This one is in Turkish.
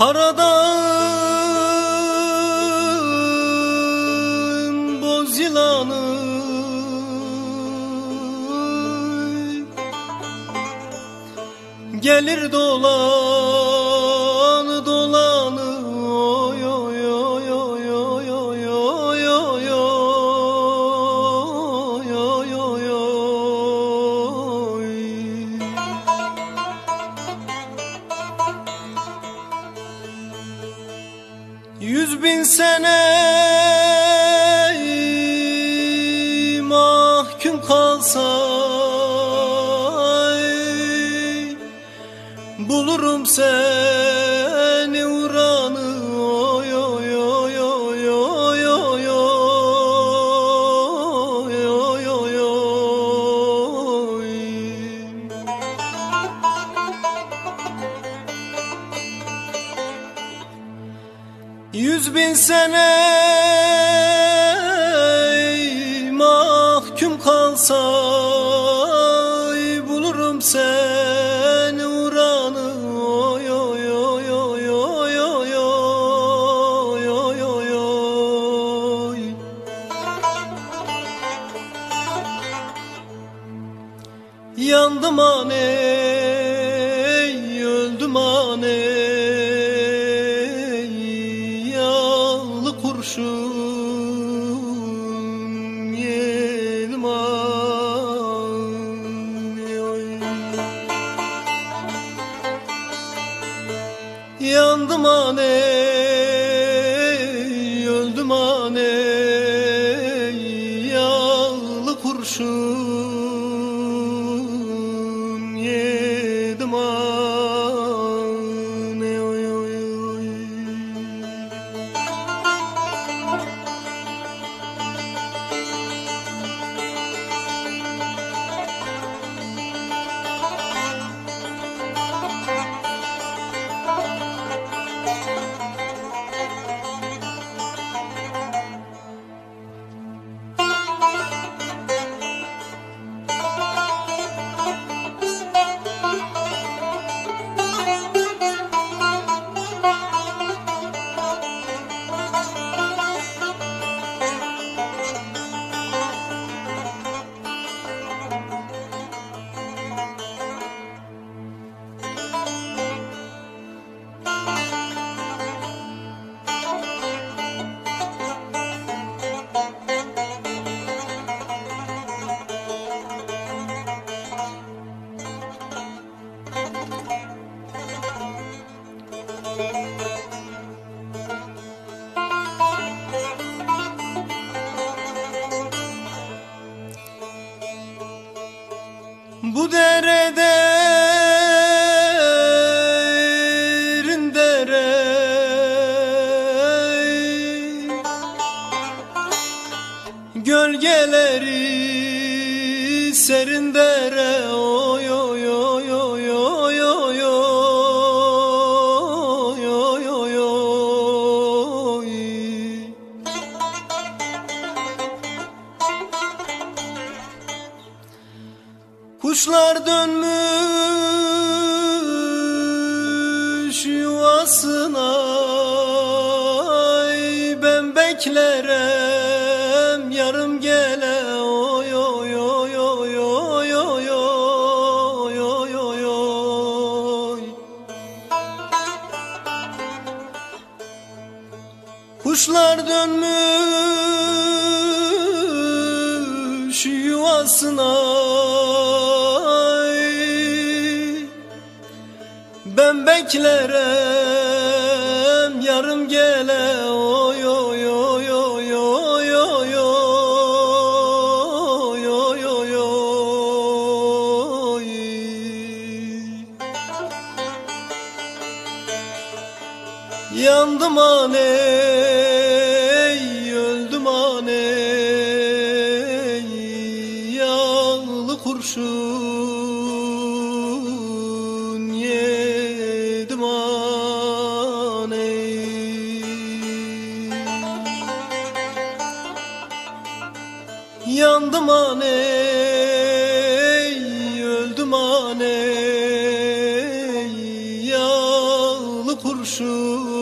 Karadağ'ın boz yılanı gelir dolanı dolanı, oy oy oy oy oy oy oy oy oy oy oy. 100.000 sene mahkum kalsa bulurum seni uğranı, oy oy oy oy oy oy oy oy oy. 100.000 sene mahkum kalsa bulurum seni uğranı, oy oy oy oy oy oy oy oy oy. Yandım aney, öldüm aney, yağlı kurşun yedim aney. Yandım aney, öldüm aney, yağlı kurşun yedim aney, oy oy oy. Bu dere derin dere, gölgeleri serin dere, oy oy oy oy oy oy oy oy oy. Kuşlar dönmüş yuvasına, ben beklerem yarım gele, oy oy oy oy oy oy oy oy oy. Kuşlar dönmüş yuvasına, ben beklerem yarım gele, oy oy oy oy oy oy oy oy oy. Yandım aney, öldüm aney, yağlı kurşun yedim aney. Yandım aney, öldüm aney, yağlı kurşun